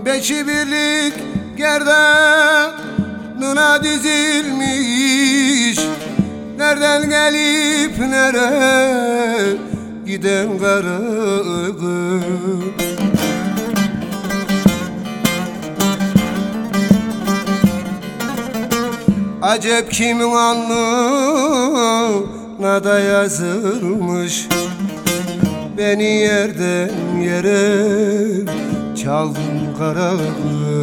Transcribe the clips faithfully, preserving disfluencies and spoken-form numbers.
Beşi birlik gerdanına dizilmiş, nereden gelip nereye giden kara kız. Acep kimin alnına da yazılmış, beni yerden yere çaldın kara kız.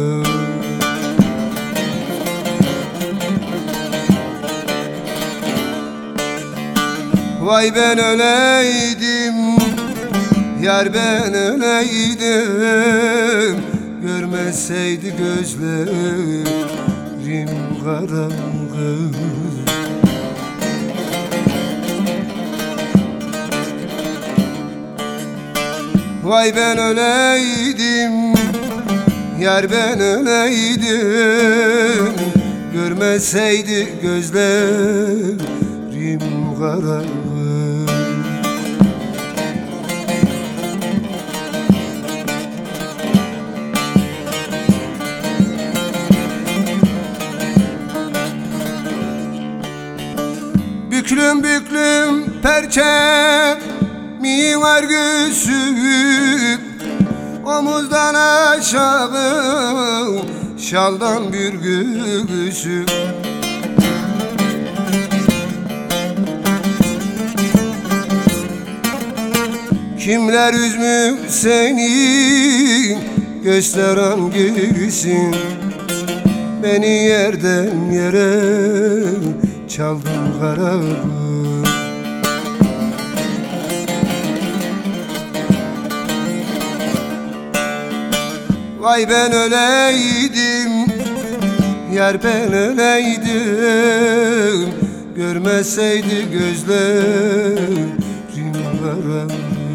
Vay ben öleydim, yar ben öleydim, görmeseydi gözlerim karanlık. Vay ben öleydim, yar ben öleydim, görmeseydi gözlerim karanlık. Büklüm büklüm perçemi var göğsüm, omuzdan aşağı şaldan bir göğsüm. Kimler üzmüş seni, göster hangisin, beni yerden yere çaldın kara kız. Vay ben öleydim, yar ben öleydim, görmeseydi gözlerim karanlık.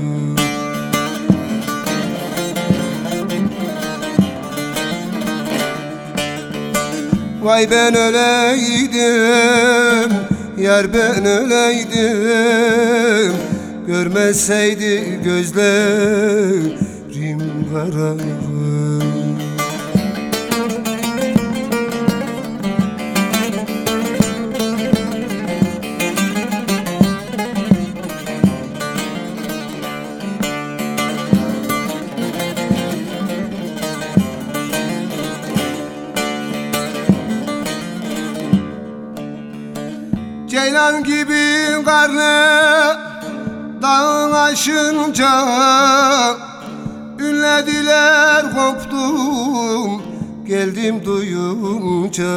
Vay ben öleydim, yar ben öleydim, görmeseydi gözlerim karanlık. Ceylan gibi karnı dağın aşınca, ünlediler koptum geldim duyunca.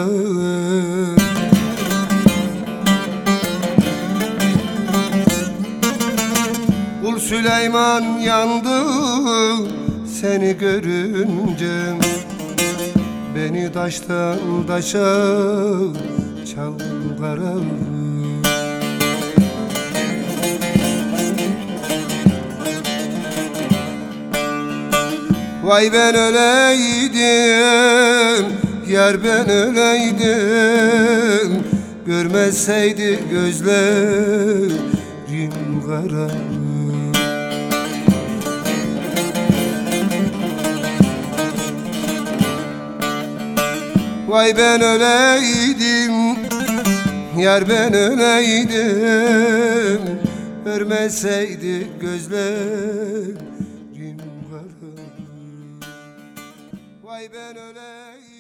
Kul Süleyman yandı seni görünce, beni taştan taşa çaldın kara kız. Vay ben öleydim, yar ben öleydim, görmeseydi gözlerim karanlık. Vay ben öleydim, yar ben öleydim, görmeseydi gözlerim karanlık. Vay ben öleydim.